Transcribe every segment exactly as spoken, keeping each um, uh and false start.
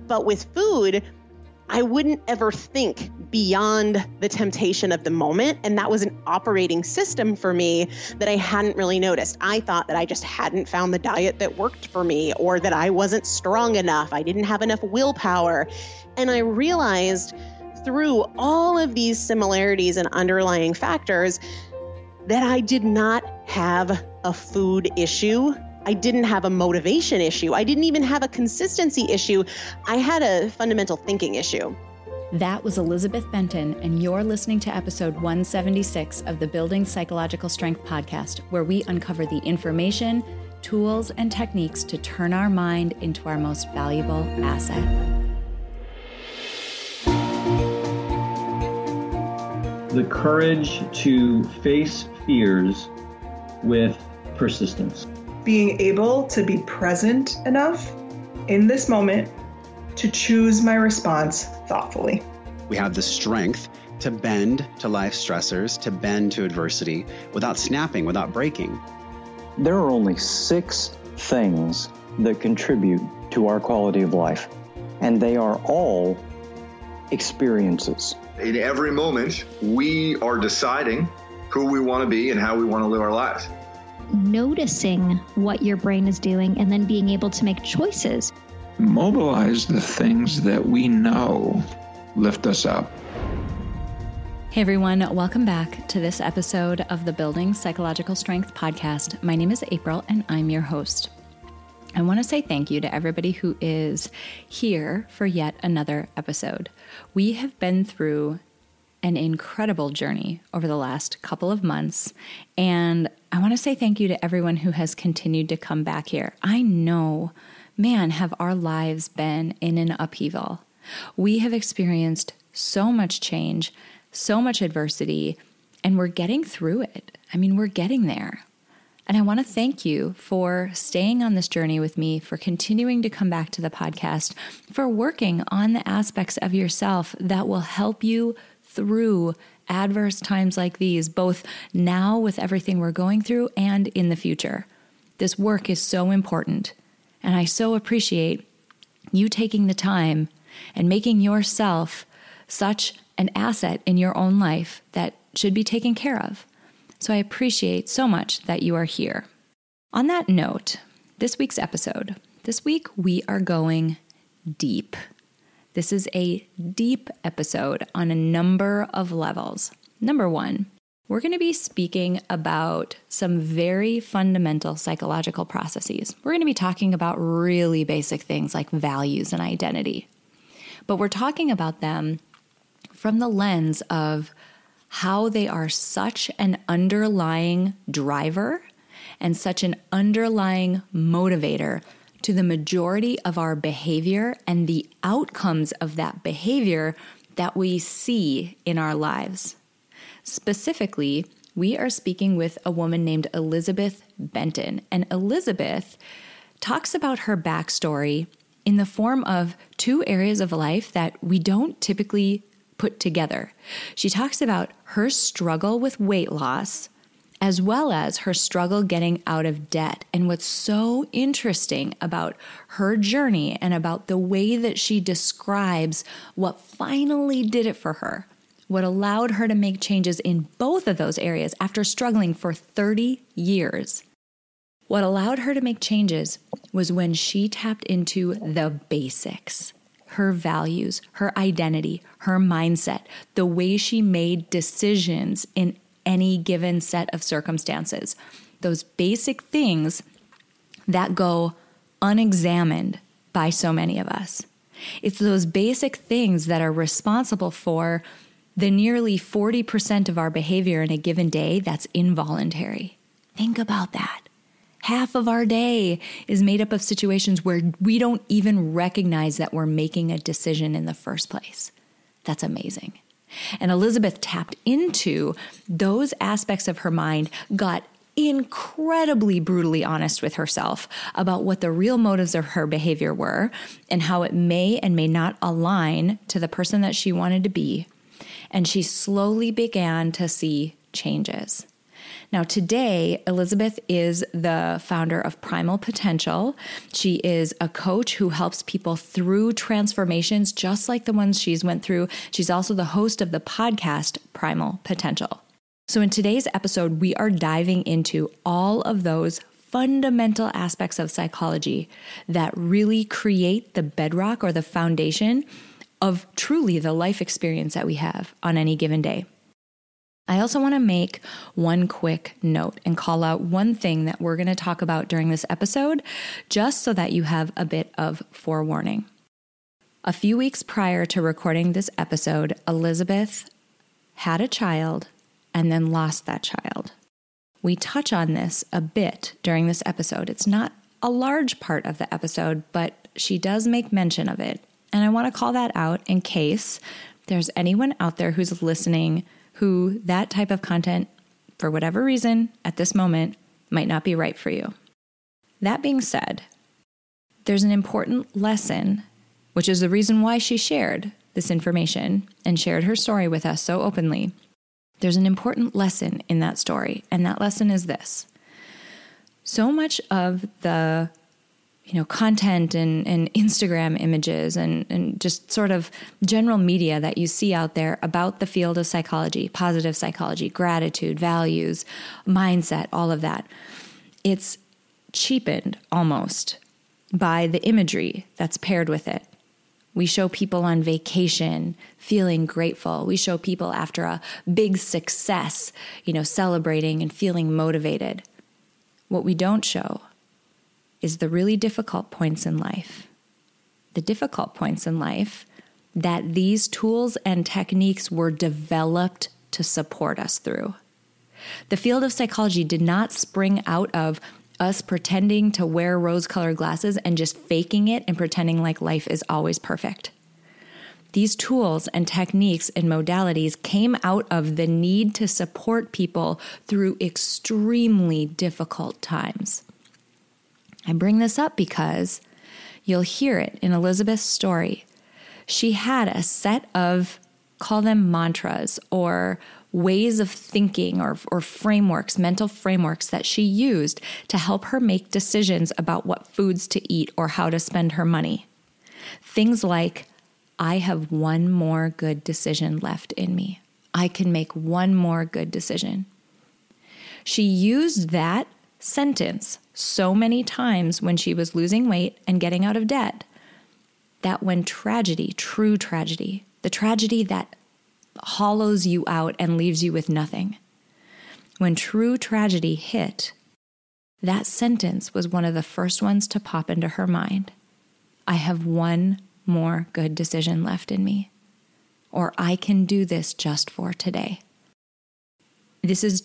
But with food, I wouldn't ever think beyond the temptation of the moment. And that was an operating system for me that I hadn't really noticed. I thought that I just hadn't found the diet that worked for me, or that I wasn't strong enough. I didn't have enough willpower. And I realized through all of these similarities and underlying factors that I did not have a food issue. I didn't have a motivation issue. I didn't even have a consistency issue. I had a fundamental thinking issue. That was Elizabeth Benton, and you're listening to episode one seventy-six of the Building Psychological Strength podcast, where we uncover the information, tools, and techniques to turn our mind into our most valuable asset. The courage to face fears with persistence. Being able to be present enough in this moment to choose my response thoughtfully. We have the strength to bend to life stressors, to bend to adversity without snapping, without breaking. There are only six things that contribute to our quality of life, and they are all experiences. In every moment, we are deciding who we want to be and how we want to live our lives. Noticing what your brain is doing and then being able to make choices. Mobilize the things that we know lift us up. Hey everyone, welcome back to this episode of the Building Psychological Strength podcast. My name is April and I'm your host. I want to say thank you to everybody who is here for yet another episode. We have been through an incredible journey over the last couple of months, and I want to say thank you to everyone who has continued to come back here. I know, man, have our lives been in an upheaval. We have experienced so much change, so much adversity, and we're getting through it. I mean, we're getting there. And I want to thank you for staying on this journey with me, for continuing to come back to the podcast, for working on the aspects of yourself that will help you through adverse times like these, both now with everything we're going through and in the future. This work is so important, and I so appreciate you taking the time and making yourself such an asset in your own life that should be taken care of. So I appreciate so much that you are here. On that note, this week's episode, this week we are going deep. This is a deep episode on a number of levels. Number one, we're going to be speaking about some very fundamental psychological processes. We're going to be talking about really basic things like values and identity. But we're talking about them from the lens of how they are such an underlying driver and such an underlying motivator to the majority of our behavior and the outcomes of that behavior that we see in our lives. Specifically, we are speaking with a woman named Elizabeth Benton, and Elizabeth talks about her backstory in the form of two areas of life that we don't typically put together. She talks about her struggle with weight loss, as well as her struggle getting out of debt. And what's so interesting about her journey and about the way that she describes what finally did it for her, what allowed her to make changes in both of those areas after struggling for thirty years. What allowed her to make changes was when she tapped into the basics. Her values, her identity, her mindset, the way she made decisions in any given set of circumstances. Those basic things that go unexamined by so many of us. It's those basic things that are responsible for the nearly forty percent of our behavior in a given day that's involuntary. Think about that. Half of our day is made up of situations where we don't even recognize that we're making a decision in the first place. That's amazing. And Elizabeth tapped into those aspects of her mind, got incredibly brutally honest with herself about what the real motives of her behavior were and how it may and may not align to the person that she wanted to be. And she slowly began to see changes. Now, today, Elizabeth is the founder of Primal Potential. She is a coach who helps people through transformations just like the ones she's went through. She's also the host of the podcast Primal Potential. So in today's episode, we are diving into all of those fundamental aspects of psychology that really create the bedrock or the foundation of truly the life experience that we have on any given day. I also want to make one quick note and call out one thing that we're going to talk about during this episode, just so that you have a bit of forewarning. A few weeks prior to recording this episode, Elizabeth had a child and then lost that child. We touch on this a bit during this episode. It's not a large part of the episode, but she does make mention of it. And I want to call that out in case there's anyone out there who's listening who that type of content, for whatever reason, at this moment, might not be right for you. That being said, there's an important lesson, which is the reason why she shared this information and shared her story with us so openly. There's an important lesson in that story, and that lesson is this. So much of the you know, content and, and Instagram images and, and just sort of general media that you see out there about the field of psychology, positive psychology, gratitude, values, mindset, all of that, it's cheapened almost by the imagery that's paired with it. We show people on vacation feeling grateful. We show people after a big success, you know, celebrating and feeling motivated. What we don't show is the really difficult points in life. The difficult points in life that these tools and techniques were developed to support us through. The field of psychology did not spring out of us pretending to wear rose-colored glasses and just faking it and pretending like life is always perfect. These tools and techniques and modalities came out of the need to support people through extremely difficult times. I bring this up because you'll hear it in Elizabeth's story. She had a set of, call them mantras or ways of thinking or, or frameworks, mental frameworks that she used to help her make decisions about what foods to eat or how to spend her money. Things like, I have one more good decision left in me. I can make one more good decision. She used that sentence so many times when she was losing weight and getting out of debt that when tragedy, true tragedy, the tragedy that hollows you out and leaves you with nothing, when true tragedy hit, that sentence was one of the first ones to pop into her mind. I have one more good decision left in me, or I can do this just for today. This is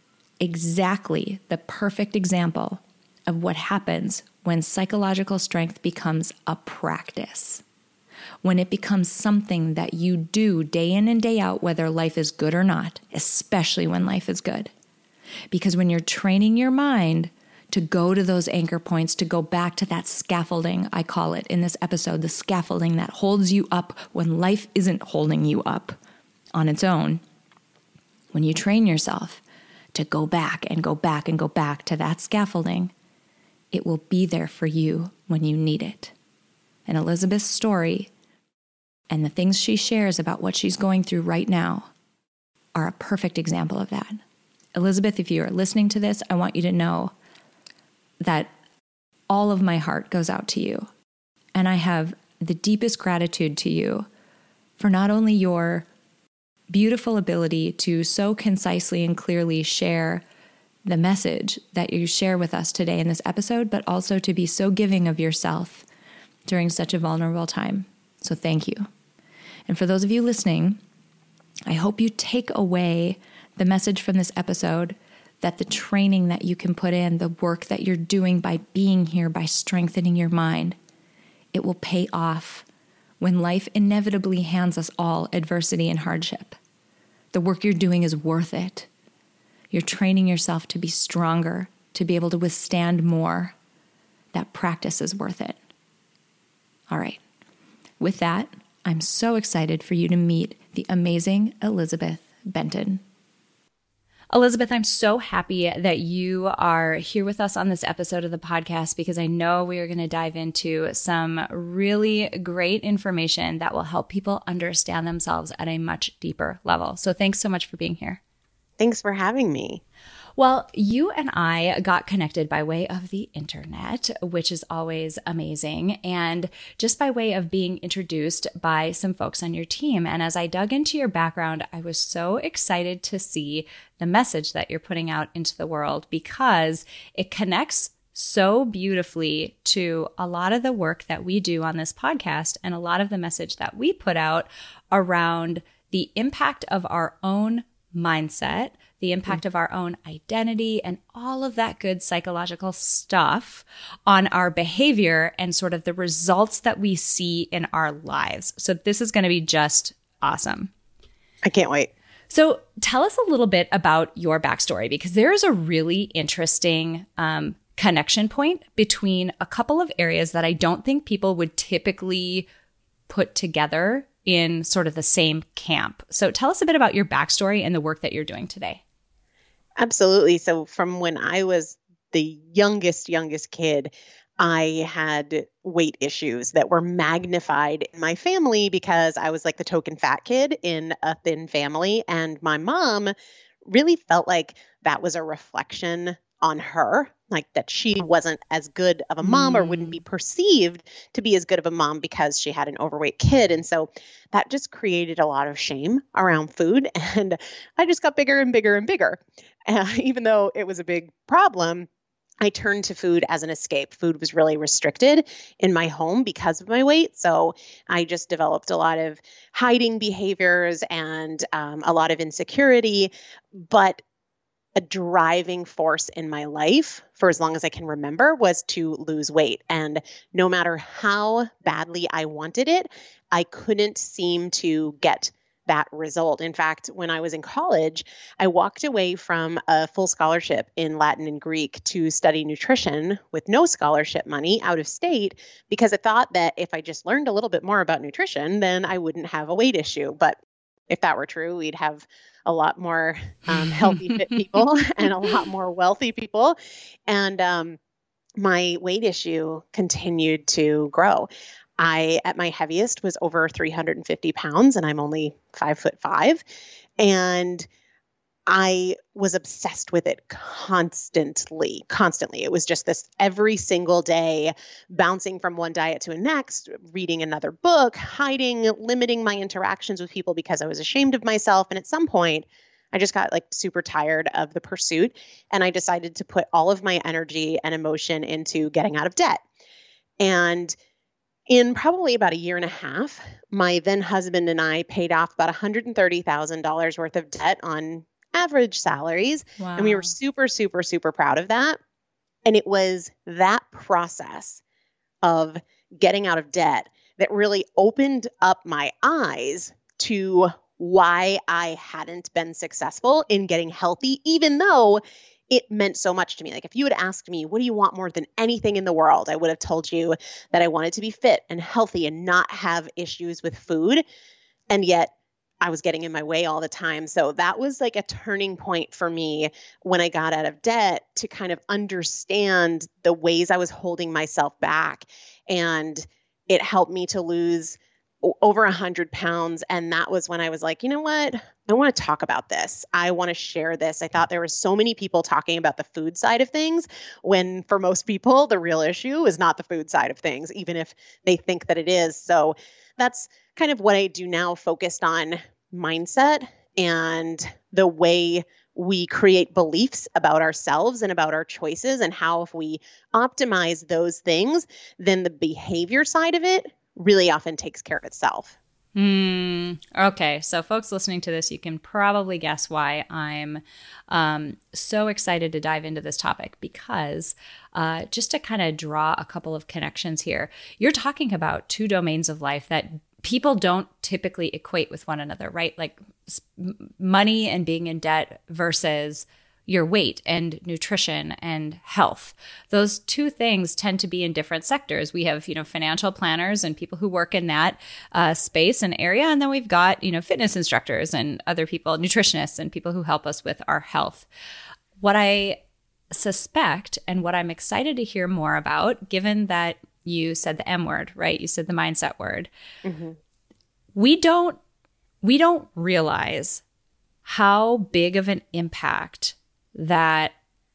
exactly the perfect example of what happens when psychological strength becomes a practice. When it becomes something that you do day in and day out, whether life is good or not, especially when life is good. Because when you're training your mind to go to those anchor points, to go back to that scaffolding, I call it in this episode, the scaffolding that holds you up when life isn't holding you up on its own. When you train yourself to go back and go back and go back to that scaffolding, it will be there for you when you need it. And Elizabeth's story and the things she shares about what she's going through right now are a perfect example of that. Elizabeth, if you are listening to this, I want you to know that all of my heart goes out to you. And I have the deepest gratitude to you for not only your beautiful ability to so concisely and clearly share the message that you share with us today in this episode, but also to be so giving of yourself during such a vulnerable time. So thank you. And for those of you listening, I hope you take away the message from this episode that the training that you can put in, the work that you're doing by being here, by strengthening your mind, it will pay off when life inevitably hands us all adversity and hardship. The work you're doing is worth it. You're training yourself to be stronger, to be able to withstand more. That practice is worth it. All right. With that, I'm so excited for you to meet the amazing Elizabeth Benton. Elizabeth, I'm so happy that you are here with us on this episode of the podcast, because I know we are going to dive into some really great information that will help people understand themselves at a much deeper level. So thanks so much for being here. Thanks for having me. Well, you and I got connected by way of the internet, which is always amazing, and just by way of being introduced by some folks on your team. And as I dug into your background, I was so excited to see the message that you're putting out into the world, because it connects so beautifully to a lot of the work that we do on this podcast and a lot of the message that we put out around the impact of our own mindset, the impact of our own identity, and all of that good psychological stuff on our behavior and sort of the results that we see in our lives. So this is going to be just awesome. I can't wait. So tell us a little bit about your backstory, because there is a really interesting um, connection point between a couple of areas that I don't think people would typically put together in sort of the same camp. So tell us a bit about your backstory and the work that you're doing today. Absolutely. So from when I was the youngest, youngest kid, I had weight issues that were magnified in my family because I was like the token fat kid in a thin family. And my mom really felt like that was a reflection on her, like that she wasn't as good of a mom or wouldn't be perceived to be as good of a mom because she had an overweight kid. And so that just created a lot of shame around food. And I just got bigger and bigger and bigger. Uh, even though it was a big problem, I turned to food as an escape. Food was really restricted in my home because of my weight. So I just developed a lot of hiding behaviors and um, a lot of insecurity. But a driving force in my life for as long as I can remember was to lose weight. And no matter how badly I wanted it, I couldn't seem to get that result. In fact, when I was in college, I walked away from a full scholarship in Latin and Greek to study nutrition with no scholarship money out of state, because I thought that if I just learned a little bit more about nutrition, then I wouldn't have a weight issue. But if that were true, we'd have a lot more um, healthy, fit people and a lot more wealthy people. And um, my weight issue continued to grow. I, at my heaviest, was over three hundred fifty pounds, and I'm only five foot five. And I was obsessed with it constantly, constantly. It was just this every single day, bouncing from one diet to a next, reading another book, hiding, limiting my interactions with people because I was ashamed of myself. And at some point, I just got like super tired of the pursuit. And I decided to put all of my energy and emotion into getting out of debt. And in probably about a year and a half, my then husband and I paid off about one hundred thirty thousand dollars worth of debt on average salaries. Wow. And we were super, super, super proud of that. And it was that process of getting out of debt that really opened up my eyes to why I hadn't been successful in getting healthy, even though it meant so much to me. Like if you had asked me, what do you want more than anything in the world? I would have told you that I wanted to be fit and healthy and not have issues with food. And yet I was getting in my way all the time. So that was like a turning point for me when I got out of debt to kind of understand the ways I was holding myself back. And it helped me to lose over a hundred pounds. And that was when I was like, you know what? I want to talk about this. I want to share this. I thought there were so many people talking about the food side of things, when for most people, the real issue is not the food side of things, even if they think that it is. So that's kind of what I do now, focused on mindset and the way we create beliefs about ourselves and about our choices, and how if we optimize those things, then the behavior side of it really often takes care of itself. Mm, okay. So folks listening to this, you can probably guess why I'm um, so excited to dive into this topic, because uh, just to kind of draw a couple of connections here, you're talking about two domains of life that people don't typically equate with one another, right? Like money and being in debt versus, your weight and nutrition and health. Those two things tend to be in different sectors. We have, you know, financial planners and people who work in that uh, space and area. And then we've got, you know, fitness instructors and other people, nutritionists and people who help us with our health. What I suspect and what I'm excited to hear more about, given that you said the M word, right? You said the mindset word. Mm-hmm. We don't, we don't realize how big of an impact that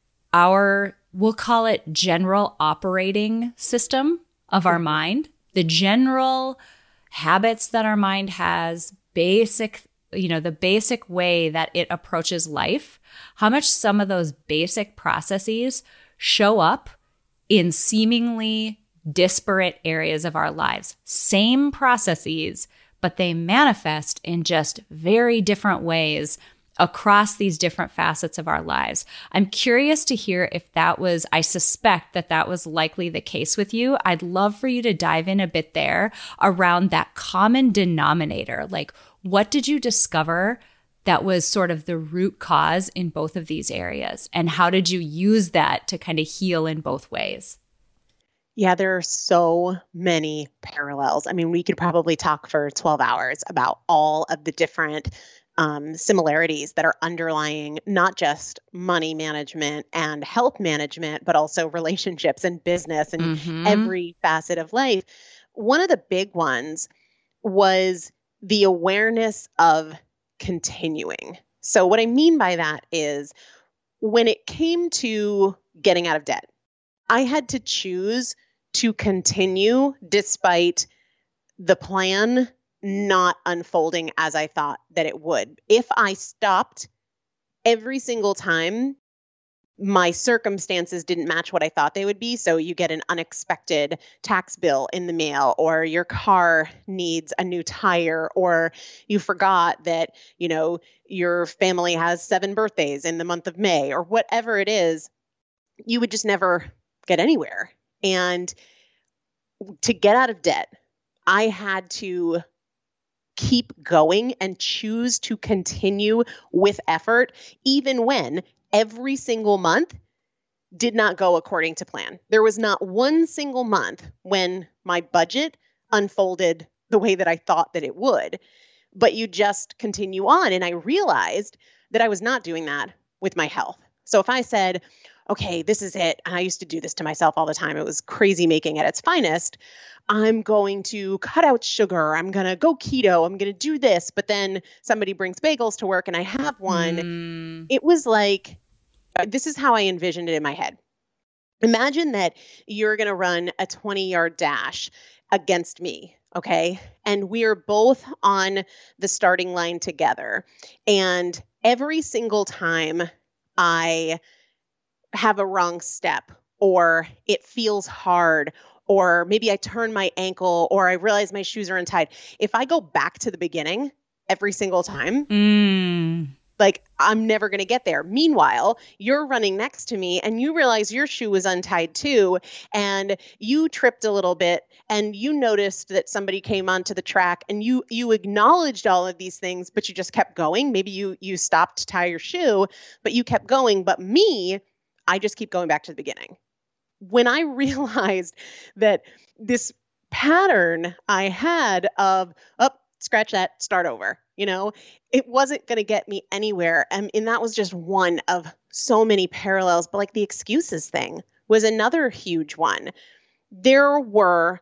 our, we'll call it general operating system of our mind, the general habits that our mind has, basic, you know, the basic way that it approaches life, how much some of those basic processes show up in seemingly disparate areas of our lives. Same processes, but they manifest in just very different ways across these different facets of our lives. I'm curious to hear if that was, I suspect that that was likely the case with you. I'd love for you to dive in a bit there around that common denominator. Like, what did you discover that was sort of the root cause in both of these areas? And how did you use that to kind of heal in both ways? Yeah, there are so many parallels. I mean, we could probably talk for twelve hours about all of the different Um, similarities that are underlying not just money management and health management, but also relationships and business and mm-hmm. every facet of life. One of the big ones was the awareness of continuing. So what I mean by that is when it came to getting out of debt, I had to choose to continue despite the plan not unfolding as I thought that it would. If I stopped every single time my circumstances didn't match what I thought they would be, so you get an unexpected tax bill in the mail, or your car needs a new tire, or you forgot that, you know, your family has seven birthdays in the month of May, or whatever it is, you would just never get anywhere. And to get out of debt, I had to keep going and choose to continue with effort, even when every single month did not go according to plan. There was not one single month when my budget unfolded the way that I thought that it would, but you just continue on. And I realized that I was not doing that with my health. So if I said, okay, this is it, and I used to do this to myself all the time, it was crazy making at its finest, I'm going to cut out sugar, I'm going to go keto, I'm going to do this, but then somebody brings bagels to work and I have one. Mm. It was like, this is how I envisioned it in my head. Imagine that you're going to run a twenty-yard dash against me, okay? And we are both on the starting line together. And every single time I have a wrong step, or it feels hard, or maybe I turn my ankle, or I realize my shoes are untied. If I go back to the beginning every single time, mm. like I'm never going to get there. Meanwhile, you're running next to me and you realize your shoe was untied too, and you tripped a little bit and you noticed that somebody came onto the track and you you acknowledged all of these things, but you just kept going. Maybe you you stopped to tie your shoe, but you kept going. But me, I just keep going back to the beginning. When I realized that this pattern I had of, oh, scratch that, start over, you know, it wasn't going to get me anywhere. And, and that was just one of so many parallels. But like the excuses thing was another huge one. There were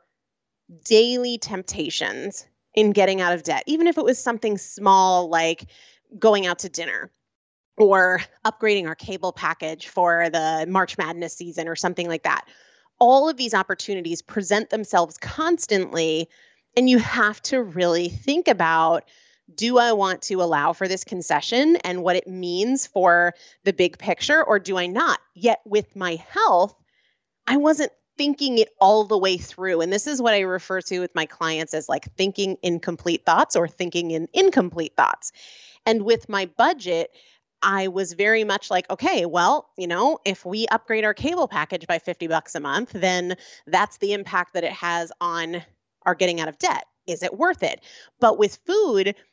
daily temptations in getting out of debt, even if it was something small like going out to dinner, or upgrading our cable package for the March Madness season or something like that. All of these opportunities present themselves constantly, and you have to really think about, do I want to allow for this concession and what it means for the big picture, or do I not? Yet with my health, I wasn't thinking it all the way through. And this is what I refer to with my clients as like thinking incomplete thoughts or thinking in incomplete thoughts. And with my budget, I was very much like, okay, well, you know, if we upgrade our cable package by fifty bucks a month, then that's the impact that it has on our getting out of debt. Is it worth it? But with food,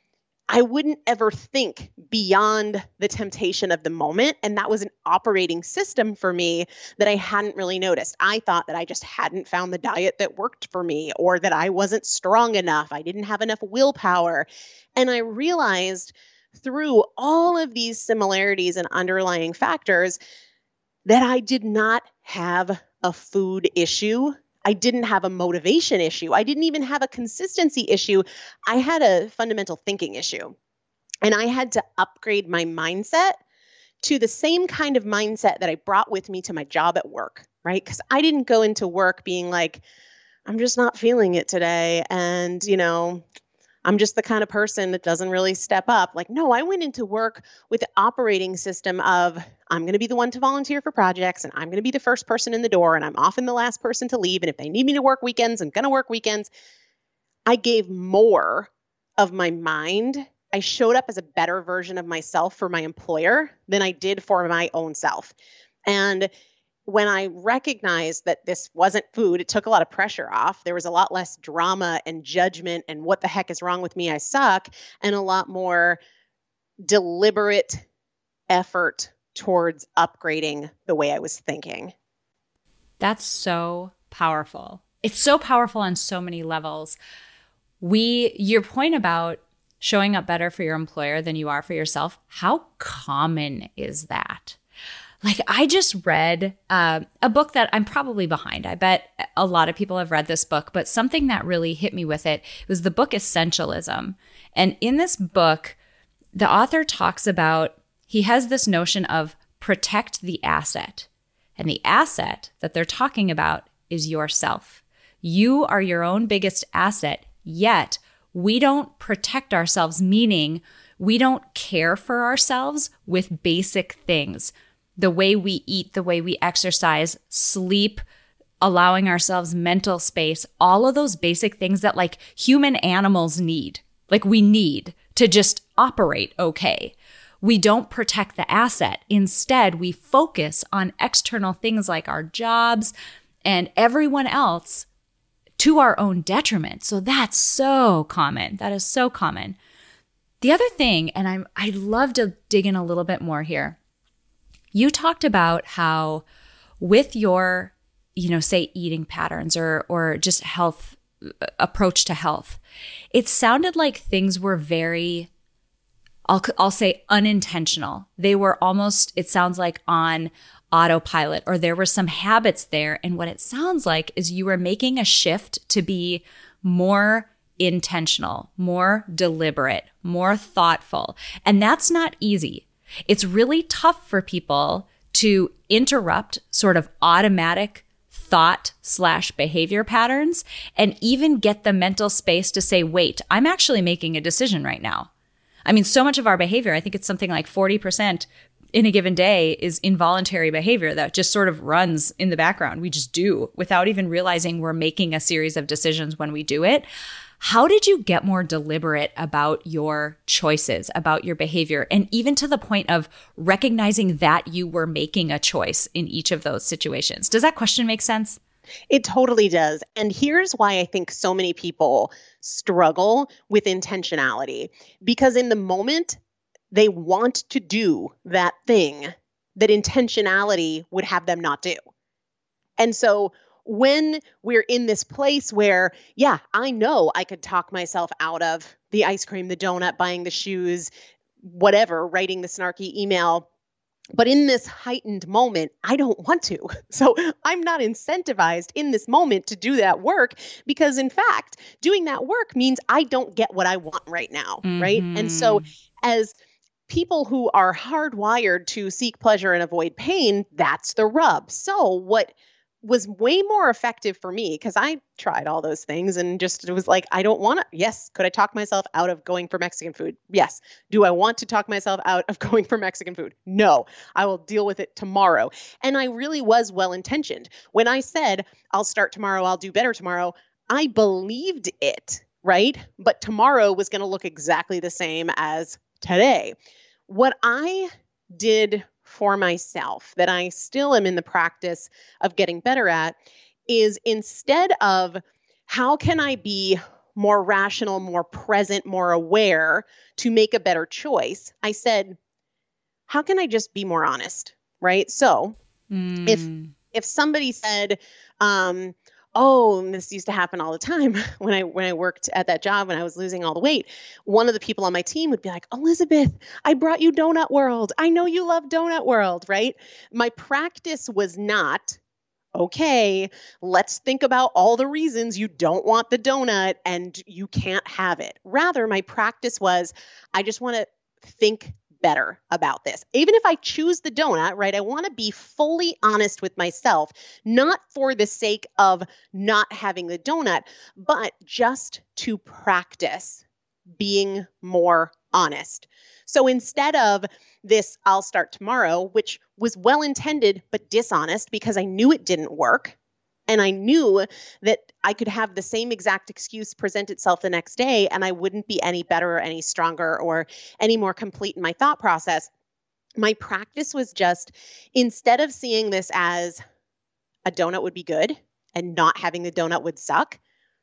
I wouldn't ever think beyond the temptation of the moment. And that was an operating system for me that I hadn't really noticed. I thought that I just hadn't found the diet that worked for me, or that I wasn't strong enough. I didn't have enough willpower. And I realized through all of these similarities and underlying factors that I did not have a food issue. I didn't have a motivation issue. I didn't even have a consistency issue. I had a fundamental thinking issue. And I had to upgrade my mindset to the same kind of mindset that I brought with me to my job at work, right? Because I didn't go into work being like, I'm just not feeling it today. And, you know, I'm just the kind of person that doesn't really step up. Like, no, I went into work with the operating system of, I'm going to be the one to volunteer for projects, and I'm going to be the first person in the door, and I'm often the last person to leave. And if they need me to work weekends, I'm going to work weekends. I gave more of my mind. I showed up as a better version of myself for my employer than I did for my own self. And when I recognized that this wasn't food, it took a lot of pressure off. There was a lot less drama and judgment and what the heck is wrong with me, I suck, and a lot more deliberate effort towards upgrading the way I was thinking. That's so powerful. It's so powerful on so many levels. We, your point about showing up better for your employer than you are for yourself, how common is that? Like, I just read uh, a book that I'm probably behind. I bet a lot of people have read this book, but something that really hit me with it was the book Essentialism. And in this book, the author talks about, he has this notion of protect the asset. And the asset that they're talking about is yourself. You are your own biggest asset, yet we don't protect ourselves, meaning we don't care for ourselves with basic things. The way we eat, the way we exercise, sleep, allowing ourselves mental space, all of those basic things that like human animals need, like we need to just operate okay. We don't protect the asset. Instead, we focus on external things like our jobs and everyone else to our own detriment. So that's so common. That is so common. The other thing, and I'm, I'd love to dig in a little bit more here. You talked about how with your, you know, say eating patterns or or just health approach to health, it sounded like things were very, I'll I'll say unintentional. They were almost, it sounds like on autopilot, or there were some habits there. And what it sounds like is you were making a shift to be more intentional, more deliberate, more thoughtful. And that's not easy. It's really tough for people to interrupt sort of automatic thought slash behavior patterns and even get the mental space to say, wait, I'm actually making a decision right now. I mean, so much of our behavior, I think it's something like forty percent in a given day is involuntary behavior that just sort of runs in the background. We just do without even realizing we're making a series of decisions when we do it. How did you get more deliberate about your choices, about your behavior, and even to the point of recognizing that you were making a choice in each of those situations? Does that question make sense? It totally does. And here's why I think so many people struggle with intentionality. Because in the moment, they want to do that thing that intentionality would have them not do. And so when we're in this place where, yeah, I know I could talk myself out of the ice cream, the donut, buying the shoes, whatever, writing the snarky email. But in this heightened moment, I don't want to. So I'm not incentivized in this moment to do that work because, in fact, doing that work means I don't get what I want right now, mm-hmm. right? And so as people who are hardwired to seek pleasure and avoid pain, that's the rub. So what was way more effective for me, because I tried all those things and just it was like, I don't want to. Yes. Could I talk myself out of going for Mexican food? Yes. Do I want to talk myself out of going for Mexican food? No. I will deal with it tomorrow. And I really was well-intentioned. When I said, I'll start tomorrow, I'll do better tomorrow, I believed it, right? But tomorrow was going to look exactly the same as today. What I did for myself that I still am in the practice of getting better at is instead of how can I be more rational, more present, more aware to make a better choice, I said, how can I just be more honest? Right? So mm. if if somebody said, um, oh, and this used to happen all the time when I when I worked at that job when I was losing all the weight, one of the people on my team would be like, Elizabeth, I brought you Donut World. I know you love Donut World, right? My practice was not, okay, let's think about all the reasons you don't want the donut and you can't have it. Rather, my practice was, I just want to think better about this. Even if I choose the donut, right, I want to be fully honest with myself, not for the sake of not having the donut, but just to practice being more honest. So instead of this, I'll start tomorrow, which was well-intended but dishonest because I knew it didn't work. And I knew that I could have the same exact excuse present itself the next day and I wouldn't be any better or any stronger or any more complete in my thought process. My practice was just, instead of seeing this as a donut would be good and not having the donut would suck,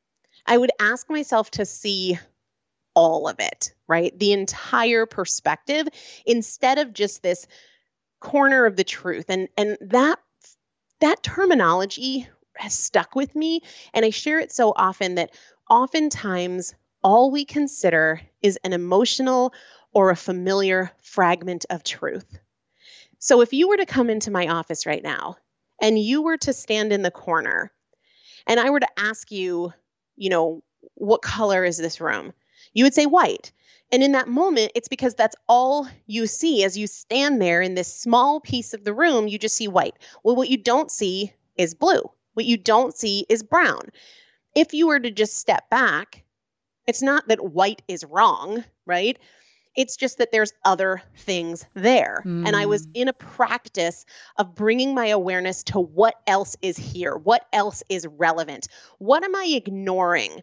I would ask myself to see all of it, right? The entire perspective, instead of just this corner of the truth. And, and that, that terminology has stuck with me. And I share it so often that oftentimes all we consider is an emotional or a familiar fragment of truth. So if you were to come into my office right now and you were to stand in the corner and I were to ask you, you know, what color is this room? You would say white. And in that moment, it's because that's all you see as you stand there in this small piece of the room, you just see white. Well, what you don't see is blue. What you don't see is brown. If you were to just step back, it's not that white is wrong, right? It's just that there's other things there. Mm. And I was in a practice of bringing my awareness to what else is here, what else is relevant. What am I ignoring?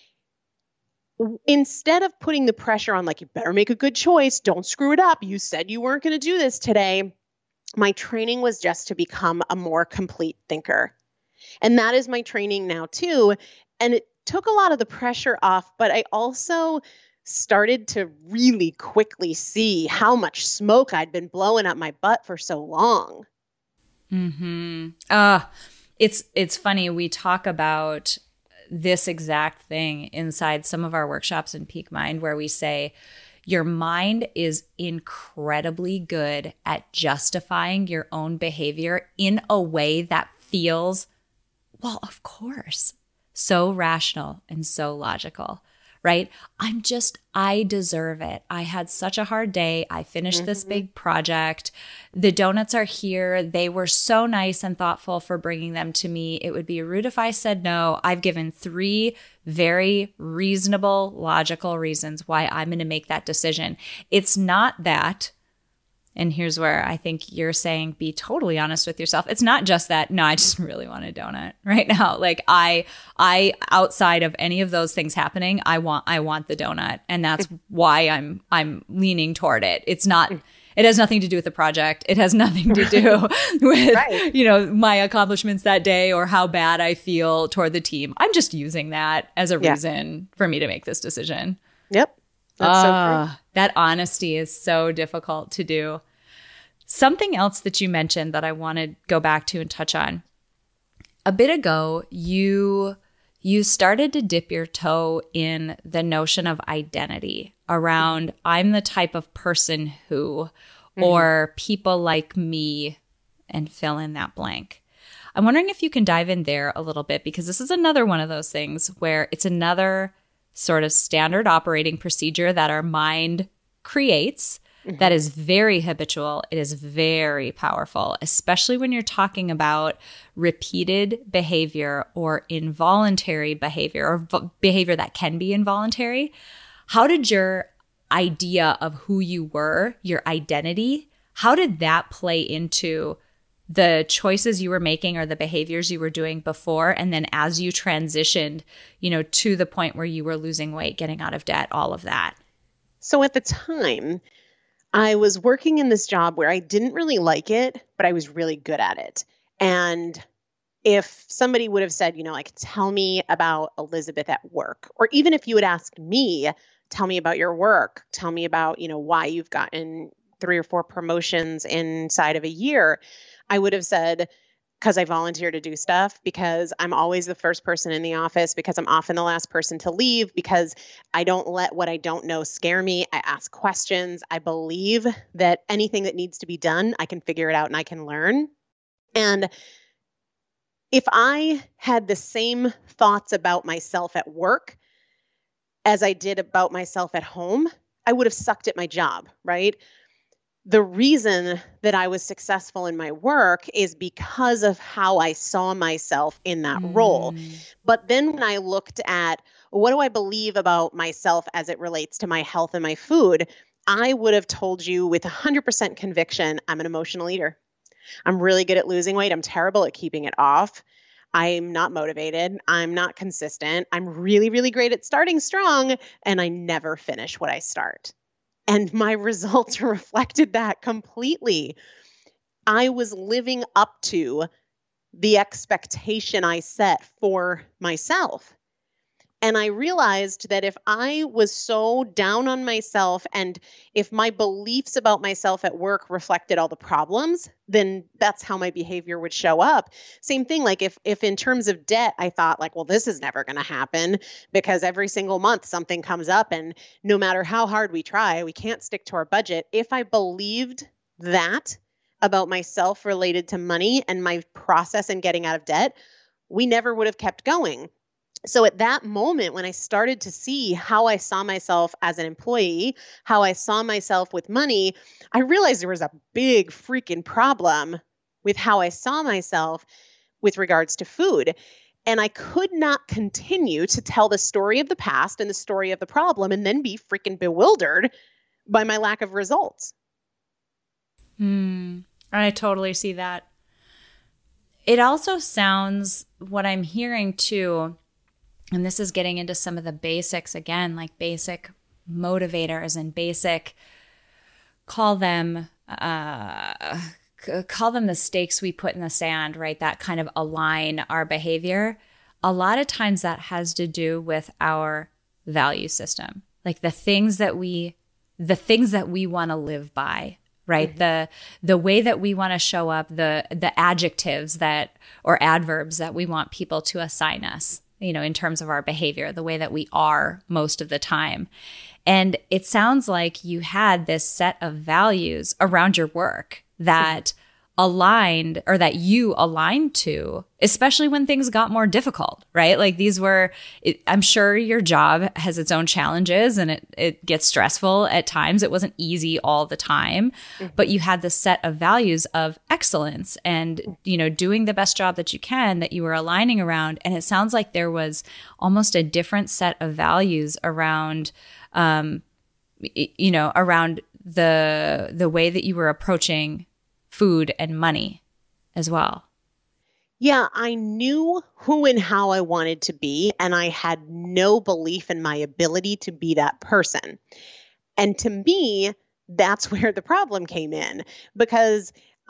Instead of putting the pressure on, like, you better make a good choice, don't screw it up, you said you weren't going to do this today, my training was just to become a more complete thinker. And that is my training now too. And it took a lot of the pressure off, but I also started to really quickly see how much smoke I'd been blowing up my butt for so long. Mm-hmm. Uh, it's, it's funny. We talk about this exact thing inside some of our workshops in Peak Mind, where we say your mind is incredibly good at justifying your own behavior in a way that feels, well, of course, so rational and so logical, right? I'm just, I deserve it. I had such a hard day. I finished mm-hmm. this big project. The donuts are here. They were so nice and thoughtful for bringing them to me. It would be rude if I said no. I've given three very reasonable, logical reasons why I'm going to make that decision. It's not that, and here's where I think you're saying be totally honest with yourself. It's not just that, no, I just really want a donut right now. Like I, I, outside of any of those things happening, I want, I want the donut. And that's why I'm, I'm leaning toward it. It's not, it has nothing to do with the project. It has nothing to do with, right. you know, my accomplishments that day or how bad I feel toward the team. I'm just using that as a yeah. reason for me to make this decision. Yep. That's so uh, true. That honesty is so difficult to do. Something else that you mentioned that I want to go back to and touch on. A bit ago, you you started to dip your toe in the notion of identity around I'm the type of person who, mm-hmm. or people like me, and fill in that blank. I'm wondering if you can dive in there a little bit, because this is another one of those things where it's another sort of standard operating procedure that our mind creates mm-hmm. that is very habitual. It is very powerful, especially when you're talking about repeated behavior or involuntary behavior or v- behavior that can be involuntary. How did your idea of who you were, your identity, how did that play into the choices you were making or the behaviors you were doing before, and then as you transitioned, you know, to the point where you were losing weight, getting out of debt, all of that? So at the time, I was working in this job where I didn't really like it, but I was really good at it. And if somebody would have said, you know, like, tell me about Elizabeth at work, or even if you had asked me, tell me about your work, tell me about, you know, why you've gotten three or four promotions inside of a year, I would have said, because I volunteer to do stuff, because I'm always the first person in the office, because I'm often the last person to leave, because I don't let what I don't know scare me. I ask questions. I believe that anything that needs to be done, I can figure it out and I can learn. And if I had the same thoughts about myself at work as I did about myself at home, I would have sucked at my job, right? The reason that I was successful in my work is because of how I saw myself in that mm. role. But then when I looked at what do I believe about myself as it relates to my health and my food, I would have told you with one hundred percent conviction, I'm an emotional eater. I'm really good at losing weight. I'm terrible at keeping it off. I'm not motivated. I'm not consistent. I'm really, really great at starting strong, and I never finish what I start. And my results reflected that completely. I was living up to the expectation I set for myself. And I realized that if I was so down on myself and if my beliefs about myself at work reflected all the problems, then that's how my behavior would show up. Same thing, like if if in terms of debt, I thought like, well, this is never going to happen because every single month something comes up and no matter how hard we try, we can't stick to our budget. If I believed that about myself related to money and my process in getting out of debt, we never would have kept going. So at that moment, when I started to see how I saw myself as an employee, how I saw myself with money, I realized there was a big freaking problem with how I saw myself with regards to food. And I could not continue to tell the story of the past and the story of the problem and then be freaking bewildered by my lack of results. Hmm. I totally see that. It also sounds, what I'm hearing too, and this is getting into some of the basics again, like basic motivators and basic, call them, uh, call them the stakes we put in the sand, right? That kind of align our behavior. A lot of times that has to do with our value system, like the things that we, the things that we want to live by, right? Mm-hmm. The the way that we want to show up, the the adjectives that or adverbs that we want people to assign us, you know, in terms of our behavior, the way that we are most of the time. And it sounds like you had this set of values around your work that aligned, or that you aligned to, especially when things got more difficult, right? Like these were, it, I'm sure your job has its own challenges and it, it gets stressful at times. It wasn't easy all the time, mm-hmm. but you had this set of values of excellence and, you know, doing the best job that you can, that you were aligning around. And it sounds like there was almost a different set of values around, um, you know, around the, the way that you were approaching food and money as well. Yeah, I knew who and how I wanted to be, and I had no belief in my ability to be that person. And to me, that's where the problem came in, because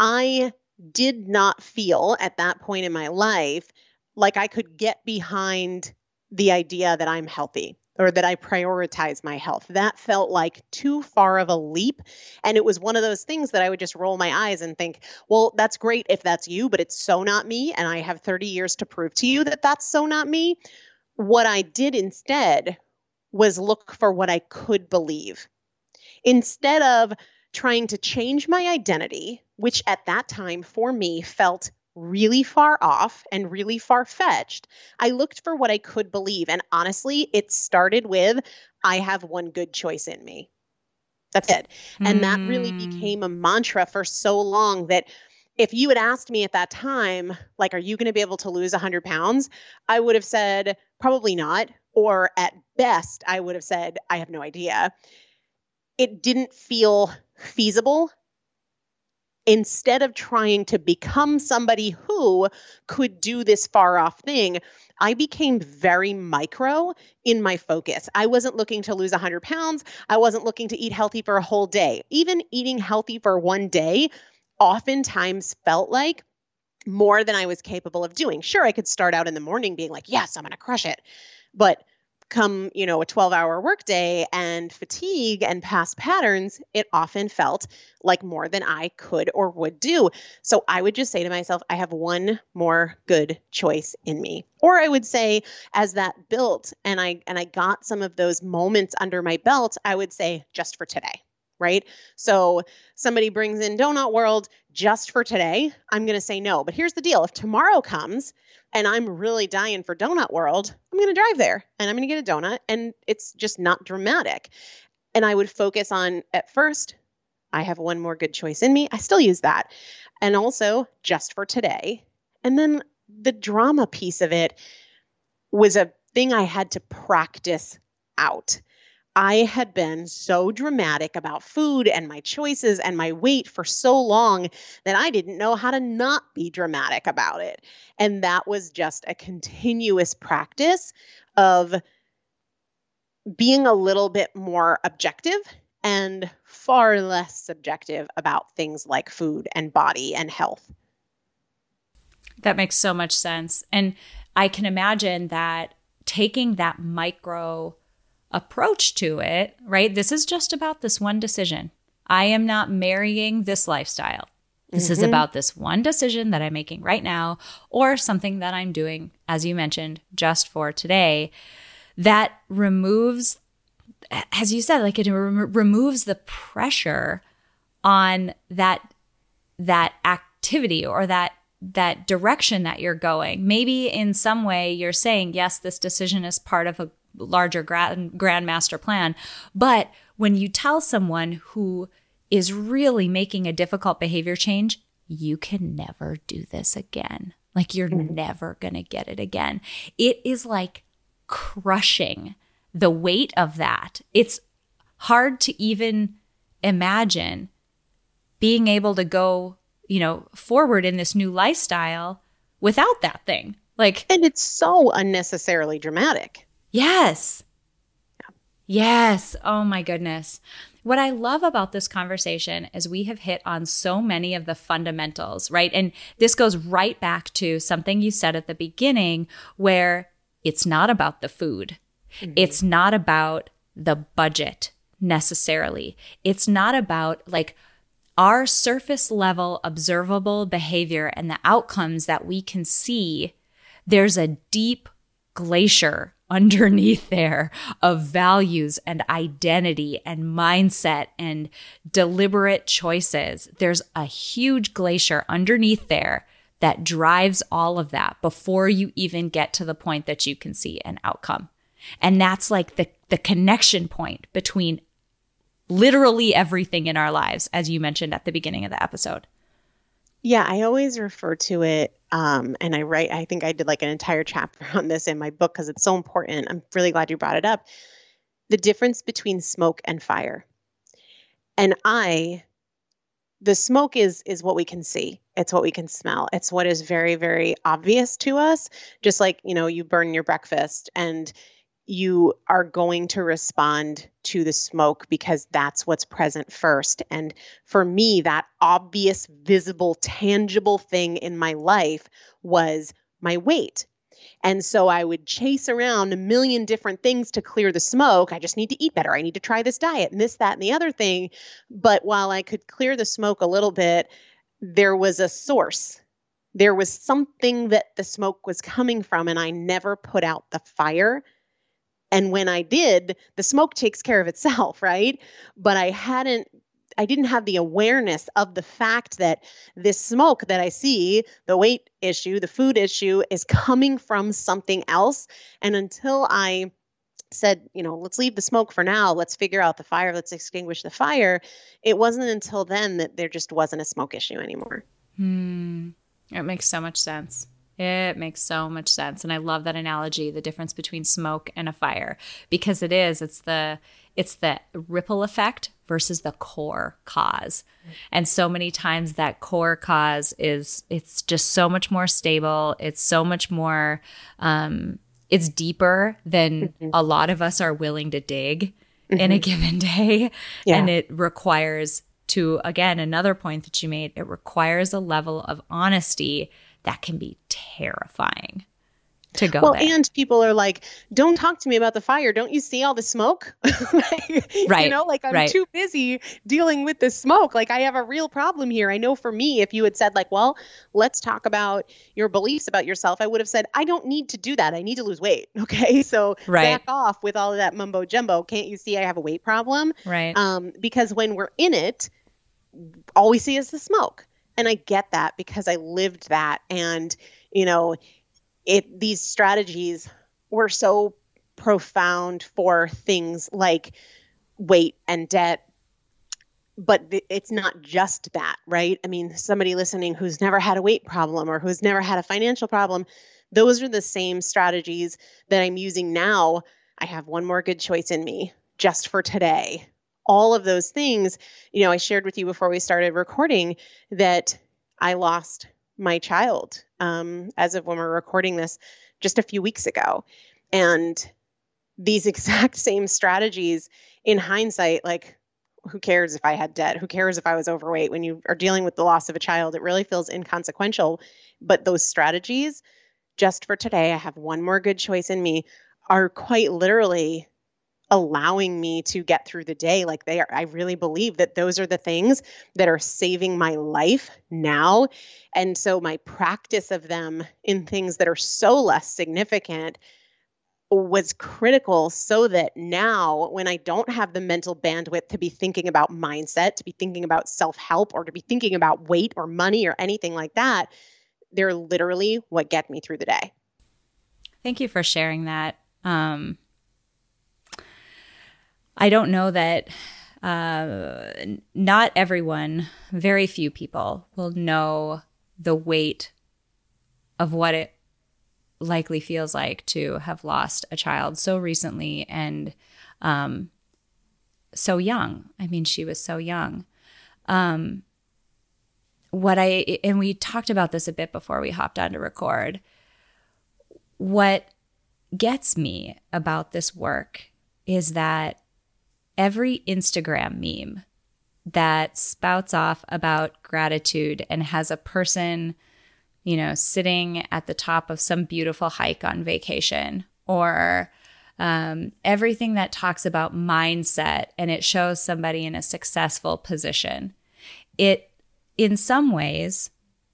I did not feel at that point in my life like I could get behind the idea that I'm healthy, or that I prioritize my health. That felt like too far of a leap. And it was one of those things that I would just roll my eyes and think, well, that's great if that's you, but it's so not me. And I have thirty years to prove to you that that's so not me. What I did instead was look for what I could believe. Instead of trying to change my identity, which at that time for me felt really far off and really far-fetched, I looked for what I could believe. And honestly, it started with, I have one good choice in me. That's it. And mm. that really became a mantra for so long that if you had asked me at that time, like, are you going to be able to lose one hundred pounds? I would have said, probably not. Or at best, I would have said, I have no idea. It didn't feel feasible. Instead of trying to become somebody who could do this far off thing, I became very micro in my focus. I wasn't looking to lose one hundred pounds. I wasn't looking to eat healthy for a whole day. Even eating healthy for one day oftentimes felt like more than I was capable of doing. Sure, I could start out in the morning being like, yes, I'm going to crush it. But come, you know, a twelve hour workday and fatigue and past patterns, it often felt like more than I could or would do. So I would just say to myself, I have one more good choice in me. Or I would say, as that built and I and I got some of those moments under my belt, I would say, just for today. Right? So somebody brings in Donut World just for today, I'm going to say no. But here's the deal. If tomorrow comes and I'm really dying for Donut World, I'm going to drive there and I'm going to get a donut, and it's just not dramatic. And I would focus on, at first, I have one more good choice in me. I still use that. And also just for today. And then the drama piece of it was a thing I had to practice out. I had been so dramatic about food and my choices and my weight for so long that I didn't know how to not be dramatic about it. And that was just a continuous practice of being a little bit more objective and far less subjective about things like food and body and health. That makes so much sense. And I can imagine that taking that micro approach to it, right? This is just about this one decision. I am not marrying this lifestyle. This mm-hmm. is about this one decision that I'm making right now, or something that I'm doing, as you mentioned, just for today, that removes, as you said, like it re- removes the pressure on that, that activity or that that direction that you're going. Maybe in some way you're saying, yes, this decision is part of a larger grand, grand master plan. But when you tell someone who is really making a difficult behavior change, you can never do this again. Like you're mm-hmm. never going to get it again. It is like crushing the weight of that. It's hard to even imagine being able to go, you know, forward in this new lifestyle without that thing. Like, and it's so unnecessarily dramatic. Yes. Yes. Oh my goodness. What I love about this conversation is we have hit on so many of the fundamentals, right? And this goes right back to something you said at the beginning, where it's not about the food. Mm-hmm. It's not about the budget necessarily. It's not about like our surface level observable behavior and the outcomes that we can see. There's a deep glacier underneath there of values and identity and mindset and deliberate choices. There's a huge glacier underneath there that drives all of that before you even get to the point that you can see an outcome. And that's like the, the connection point between literally everything in our lives, as you mentioned at the beginning of the episode. Yeah, I always refer to it, um, and I write, I think I did like an entire chapter on this in my book because it's so important. I'm really glad you brought it up. The difference between smoke and fire. And I, the smoke is is what we can see. It's what we can smell. It's what is very, very obvious to us. Just like, you know, you burn your breakfast and you are going to respond to the smoke because that's what's present first. And for me, that obvious, visible, tangible thing in my life was my weight. And so I would chase around a million different things to clear the smoke. I just need to eat better. I need to try this diet and this, that, and the other thing. But while I could clear the smoke a little bit, there was a source. There was something that the smoke was coming from, and I never put out the fire. And when I did, the smoke takes care of itself, right? But I hadn't, I didn't have the awareness of the fact that this smoke that I see, the weight issue, the food issue, is coming from something else. And until I said, you know, let's leave the smoke for now, let's figure out the fire, let's extinguish the fire, it wasn't until then that there just wasn't a smoke issue anymore. Hmm. It makes so much sense. It makes so much sense. And I love that analogy, the difference between smoke and a fire, because it is, it's the, it's the ripple effect versus the core cause. And so many times that core cause is, it's just so much more stable. It's so much more, um, it's deeper than mm-hmm. a lot of us are willing to dig mm-hmm. in a given day. Yeah. And it requires, to, again, another point that you made, it requires a level of honesty that can be terrifying to go well, there. And people are like, don't talk to me about the fire. Don't you see all the smoke? like, right. You know, like I'm right. too busy dealing with the smoke. Like I have a real problem here. I know for me, if you had said like, well, let's talk about your beliefs about yourself, I would have said, I don't need to do that. I need to lose weight. Okay. So right. back off with all of that mumbo jumbo. Can't you see I have a weight problem? Right. Um, because when we're in it, all we see is the smoke. And I get that because I lived that. And, you know, It these strategies were so profound for things like weight and debt, but th- it's not just that, right? I mean, somebody listening who's never had a weight problem or who's never had a financial problem, those are the same strategies that I'm using now. I have one more good choice in me just for today. All of those things, you know, I shared with you before we started recording that I lost my child um, as of when we're recording this just a few weeks ago. And these exact same strategies in hindsight, like who cares if I had debt? Who cares if I was overweight? When you are dealing with the loss of a child, it really feels inconsequential. But those strategies, just for today, I have one more good choice in me, are quite literally allowing me to get through the day. Like they are, I really believe that those are the things that are saving my life now. And so my practice of them in things that are so less significant was critical so that now when I don't have the mental bandwidth to be thinking about mindset, to be thinking about self-help, or to be thinking about weight or money or anything like that, they're literally what get me through the day. Thank you for sharing that. Um, I don't know that uh, not everyone, very few people will know the weight of what it likely feels like to have lost a child so recently and um, so young. I mean, she was so young. Um, what I, and we talked about this a bit before we hopped on to record. What gets me about this work is that every Instagram meme that spouts off about gratitude and has a person, you know, sitting at the top of some beautiful hike on vacation, or um, everything that talks about mindset and it shows somebody in a successful position, it in some ways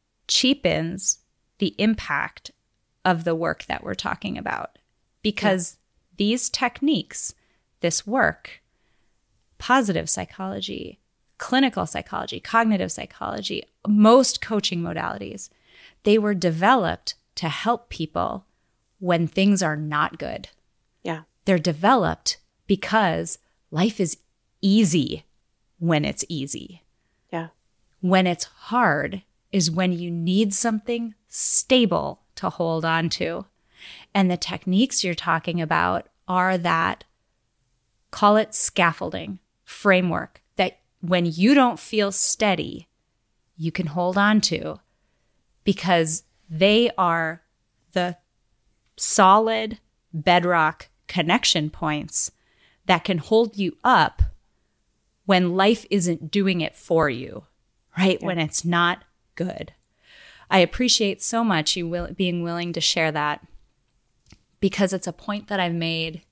cheapens the impact of the work that we're talking about. Because yeah. these techniques, this work, positive psychology, clinical psychology, cognitive psychology, most coaching modalities, they were developed to help people when things are not good. Yeah. They're developed because life is easy when it's easy. Yeah. When it's hard is when you need something stable to hold on to. And the techniques you're talking about are that, call it scaffolding, framework, that when you don't feel steady, you can hold on to, because they are the solid bedrock connection points that can hold you up when life isn't doing it for you, right? Yeah. When it's not good. I appreciate so much you will, being willing to share that, because it's a point that I've made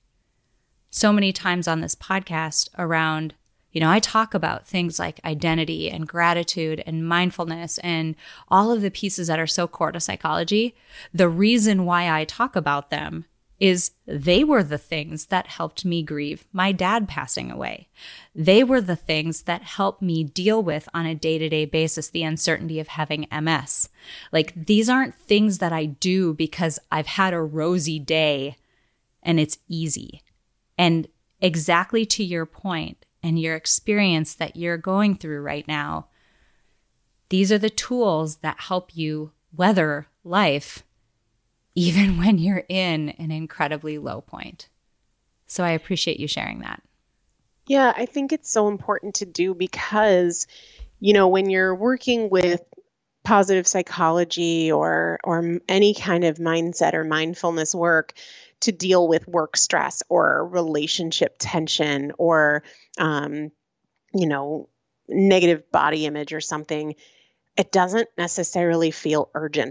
so many times on this podcast around, you know, I talk about things like identity and gratitude and mindfulness and all of the pieces that are so core to psychology. The reason why I talk about them is they were the things that helped me grieve my dad passing away. They were the things that helped me deal with on a day-to-day basis the uncertainty of having M S. Like, these aren't things that I do because I've had a rosy day and it's easy. And exactly to your point and your experience that you're going through right now, these are the tools that help you weather life even when you're in an incredibly low point. So I appreciate you sharing that. Yeah, I think it's so important to do because, you know, when you're working with positive psychology or or any kind of mindset or mindfulness work to deal with work stress or relationship tension or, um, you know, negative body image or something, it doesn't necessarily feel urgent.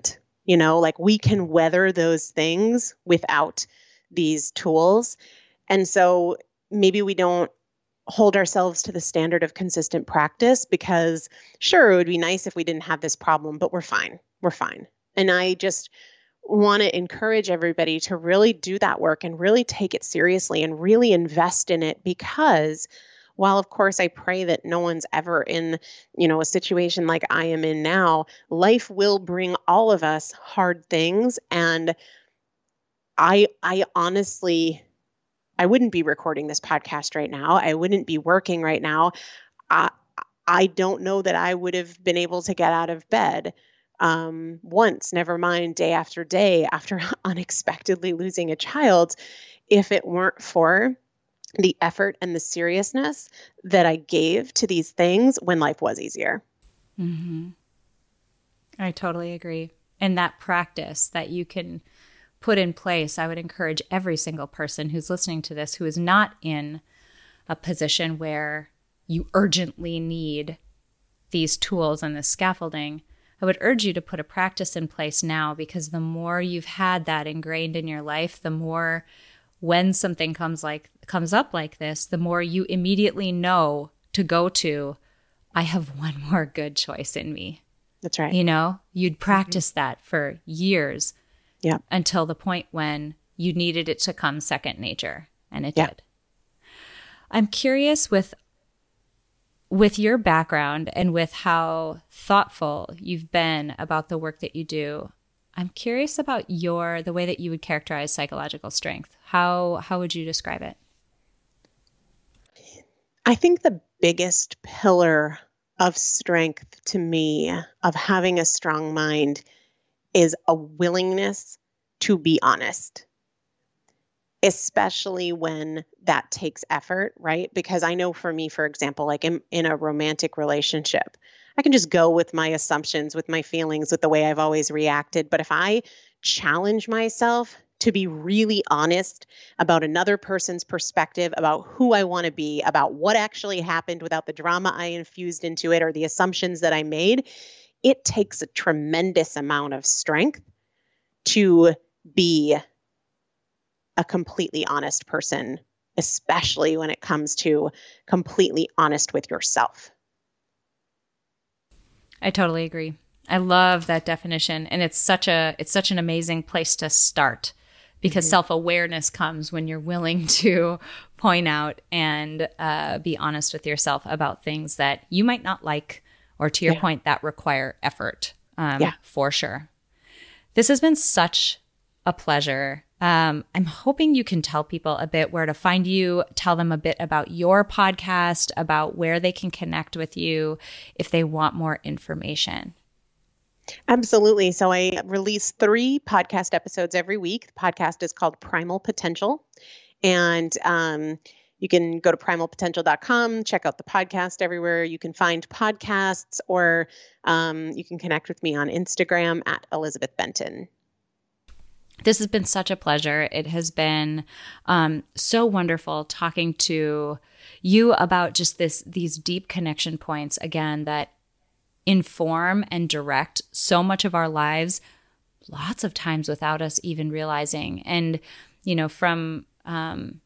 You know, like we can weather those things without these tools. And so maybe we don't hold ourselves to the standard of consistent practice because sure, it would be nice if we didn't have this problem, but we're fine. We're fine. And I just want to encourage everybody to really do that work and really take it seriously and really invest in it, because while of course I pray that no one's ever in, you know, a situation like I am in now, life will bring all of us hard things. And I I honestly, I wouldn't be recording this podcast right now. I wouldn't be working right now. I I don't know that I would have been able to get out of bed um, once, never mind day after day after unexpectedly losing a child, if it weren't for the effort and the seriousness that I gave to these things when life was easier. Mm-hmm. I totally agree. And that practice that you can put in place, I would encourage every single person who's listening to this who is not in a position where you urgently need these tools and this scaffolding. I would urge you to put a practice in place now, because the more you've had that ingrained in your life, the more when something comes like comes up like this, the more you immediately know to go to, I have one more good choice in me. That's right. You know, you'd practice mm-hmm. that for years. Yeah. Until the point when you needed it to come second nature, and it yeah. did. I'm curious with with your background and with how thoughtful you've been about the work that you do. I'm curious about your the way that you would characterize psychological strength. How how would you describe it? I think the biggest pillar of strength to me, of having a strong mind, is a willingness to be honest, especially when that takes effort, right? Because I know for me, for example, like in, in a romantic relationship, I can just go with my assumptions, with my feelings, with the way I've always reacted. But if I challenge myself to be really honest about another person's perspective, about who I want to be, about what actually happened without the drama I infused into it or the assumptions that I made, it takes a tremendous amount of strength to be a completely honest person, especially when it comes to completely honest with yourself. I totally agree. I love that definition, and it's such a it's such an amazing place to start, because mm-hmm. self-awareness comes when you're willing to point out and uh, be honest with yourself about things that you might not like, or to your yeah. point, that require effort, um, yeah. for sure. This has been such a pleasure. Um, I'm hoping you can tell people a bit where to find you, tell them a bit about your podcast, about where they can connect with you if they want more information. Absolutely. So I release three podcast episodes every week. The podcast is called Primal Potential. And um, you can go to primal potential dot com, check out the podcast everywhere you can find podcasts, or um, you can connect with me on Instagram at Elizabeth Benton. This has been such a pleasure. It has been um, so wonderful talking to you about just this these deep connection points, again, that inform and direct so much of our lives, lots of times without us even realizing. And, you know, from um,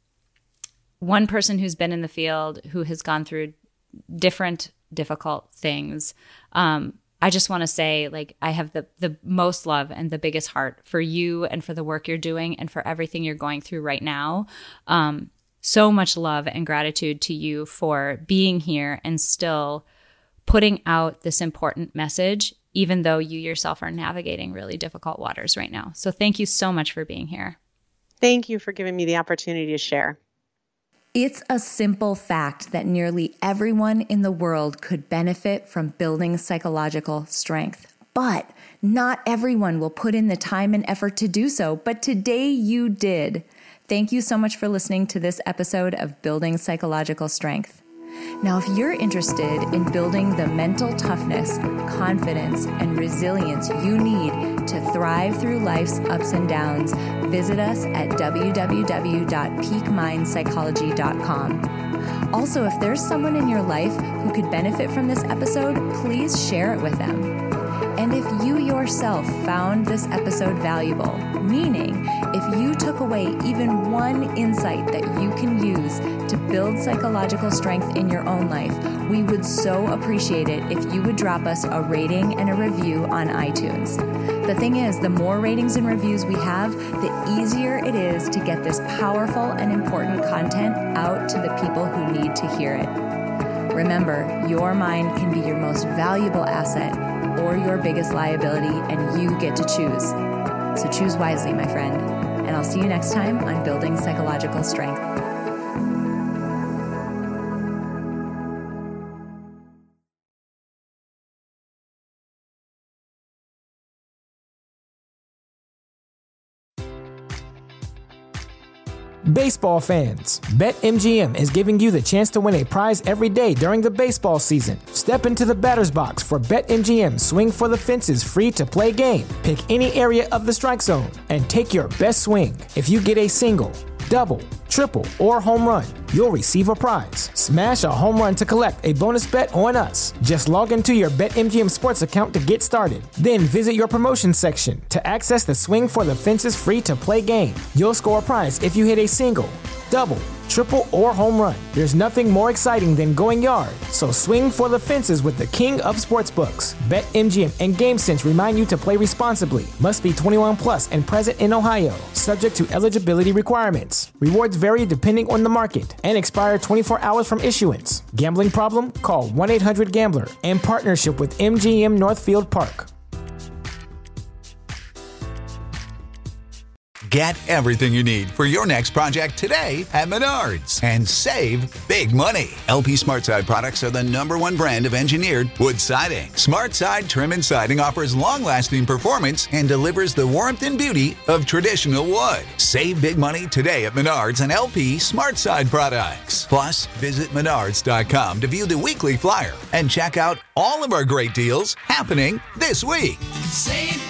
one person who's been in the field, who has gone through different difficult things, um, I just want to say, like, I have the the most love and the biggest heart for you and for the work you're doing and for everything you're going through right now. Um, so much love and gratitude to you for being here and still putting out this important message, even though you yourself are navigating really difficult waters right now. So thank you so much for being here. Thank you for giving me the opportunity to share. It's a simple fact that nearly everyone in the world could benefit from building psychological strength. But not everyone will put in the time and effort to do so. But today you did. Thank you so much for listening to this episode of Building Psychological Strength. Now, if you're interested in building the mental toughness, confidence, and resilience you need to thrive through life's ups and downs, visit us at w w w dot peak mind psychology dot com. Also, if there's someone in your life who could benefit from this episode, please share it with them. And if you yourself found this episode valuable, meaning if you took away even one insight that you can use to build psychological strength in your own life, we would so appreciate it if you would drop us a rating and a review on iTunes. The thing is, the more ratings and reviews we have, the easier it is to get this powerful and important content out to the people who need to hear it. Remember, your mind can be your most valuable asset or your biggest liability, and you get to choose. So choose wisely, my friend. And I'll see you next time on Building Psychological Strength. Baseball fans, BetMGM is giving you the chance to win a prize every day during the baseball season. Step into the batter's box for BetMGM Swing for the Fences free-to-play game. Pick any area of the strike zone and take your best swing. If you get a single, double, triple, or home run, you'll receive a prize. Smash a home run to collect a bonus bet on us. Just log into your BetMGM Sports account to get started. Then visit your promotions section to access the Swing for the Fences free-to-play game. You'll score a prize if you hit a single, double, triple, or home run. There's nothing more exciting than going yard, so swing for the fences with the king of sportsbooks. BetMGM and GameSense remind you to play responsibly. Must be twenty-one plus and present in Ohio, subject to eligibility requirements. Rewards vary depending on the market and expire twenty-four hours from issuance. Gambling problem? Call one eight hundred gambler. In partnership with M G M Northfield Park. Get everything you need for your next project today at Menards and save big money. L P SmartSide products are the number one brand of engineered wood siding. SmartSide Trim and Siding offers long-lasting performance and delivers the warmth and beauty of traditional wood. Save big money today at Menards and L P SmartSide products. Plus, visit menards dot com to view the weekly flyer and check out all of our great deals happening this week. Save